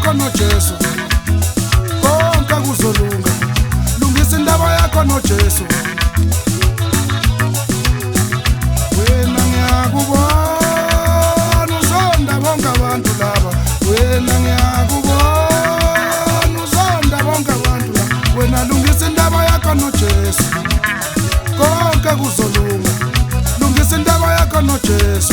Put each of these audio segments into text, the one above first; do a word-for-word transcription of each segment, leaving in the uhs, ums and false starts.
yakho noJesu konke kuzolunga. Lungisa indaba yakho noJesu. Wena ngiyakubona uzonda bonke abantu laba. Wena ngiyakubona uzonda bonke abantu laba. Wena lungisa indaba yakho noJesu konke kuzolunga. Lungisa indaba yakho noJesu.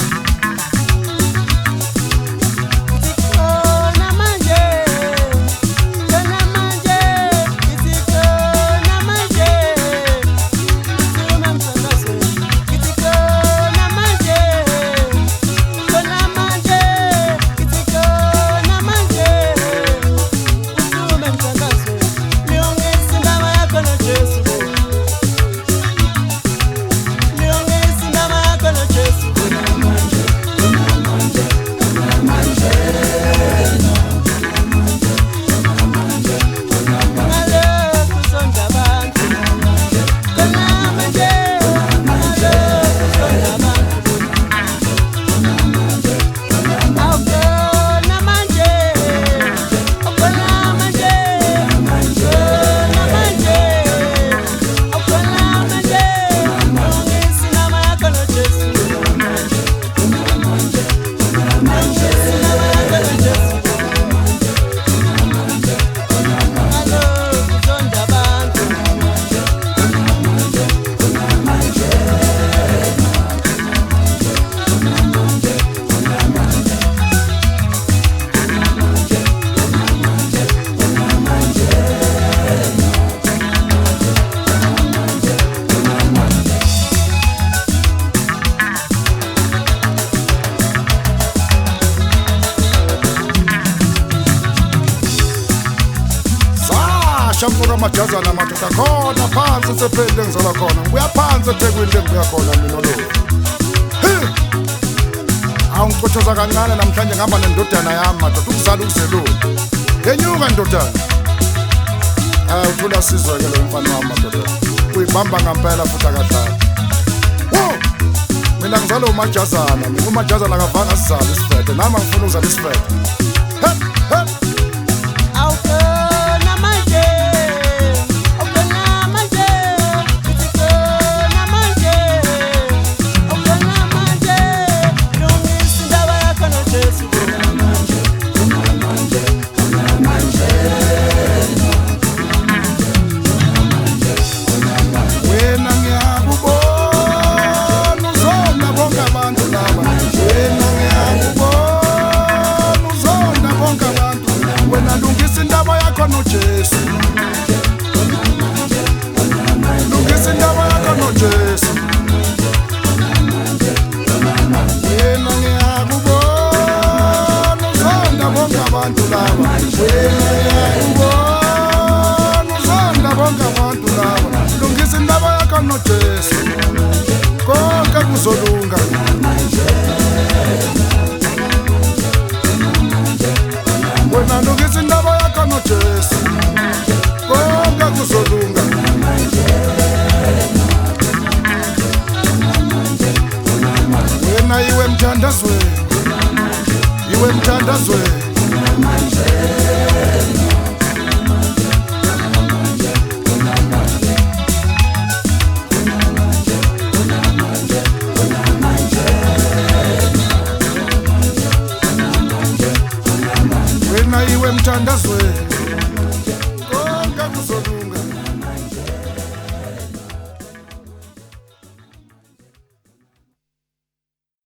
Shampura majazana madoda khona phansi sephele ngizala khona. Ngibuya phansi eThekwini ngibuya khona mina lo. Awungicothoza kancane namhlanje ngihamba nendodana yami madoda ukuzala ukuzelula. Yenyuka ndodana. Ah uthola sizwe ke lo mfana wami madoda. Uyibamba ngempela futhi akadlala. Wo! Mina ngizala umajazana, mina umajazana akavanga sizala isifede. Nami ngifuna ukuzala isifede. He he. Jesu lungisa indaba yakho noJesu. Wena ngiyakubona uzonda bonke abantu laba. Wena ngiyakubona uzonda bonke abantu laba. Lungisa indaba yakho noJesu konke kuzolunga. Wena lungisa indaba yakho noJesu konke kuzolunga. Wena iwe mthandazwe, iwe mthandazwe. Wena iwe mthandazwe.